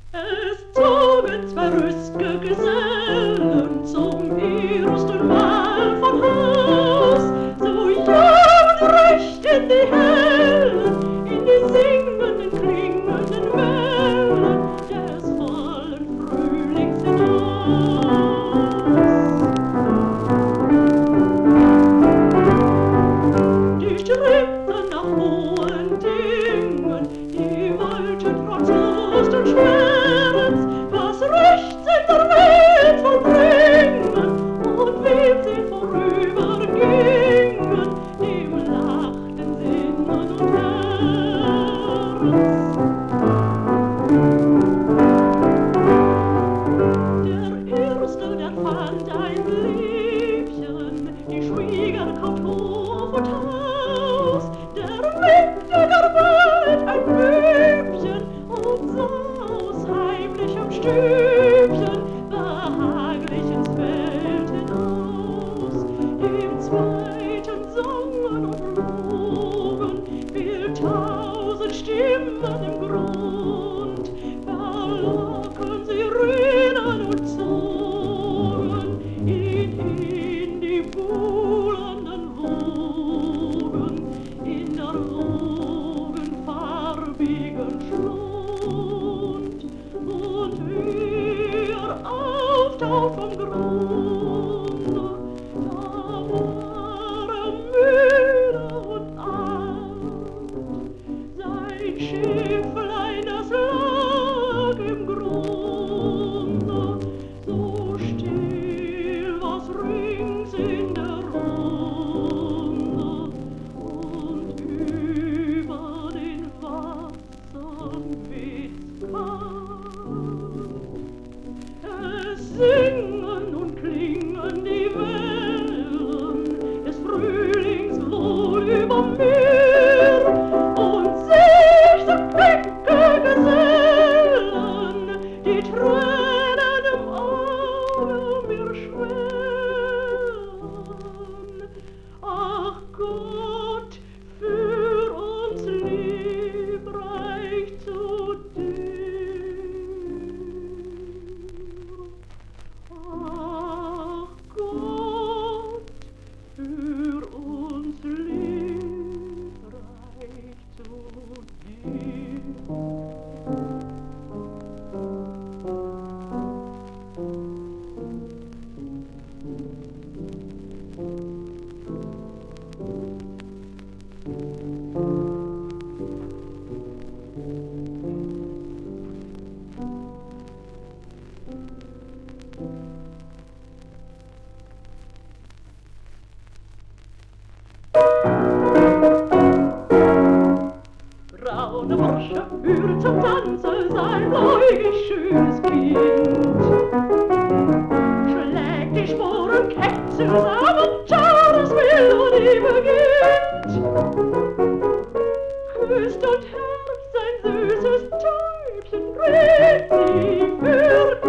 Es zogen zwei rüst'ge Gesellen zum ersten Mal von Haus, so jung recht in die Hellen, in die singenden, klingenden Wellen des vollen Frühlings hinaus. Die strebten nach hohen Dingen, die wollten trotz Lust und Schmerz was Rechts in der Welt vollbringen, und wem sie vorübergingen, dem lachten Sinnen und Herz. Der Erste, der fand ein Liebchen, die Schwieger kauft Hof und Haus, der weckte gar bald ein Bübchen und sah aus heimlichem Stübchen behaglich ins Feld hinaus. Im Zweiten sangen und logen viel tausend Stimmen im Grund, verlocken sie Rühnen und zogen ihn in die buhlenden Wogen, in der wogenfarbigen Schlund. Und wie auftaucht vom Grunde, da war müde und alt. Sein Schifflein, das lag im Grunde, so still war's rings in der Runde, und über den Wassern weht's kalt. Es singen und klingen die Wellen des Frühlings wohl über mir, und sich so kecke Gesellen die Tränen im Auge mir schwellen. Ach Gott, führ uns liebreich zu dir. Ach Gott, führ uns liebreich zu dir. Braune Bursche führt zum Tanze sein bläugig schönes Kind, schlägt die Sporen keck zusammen, Jahresmelodie beginnt. Küsst und herzt sein süßes Täubchen, dreht sie für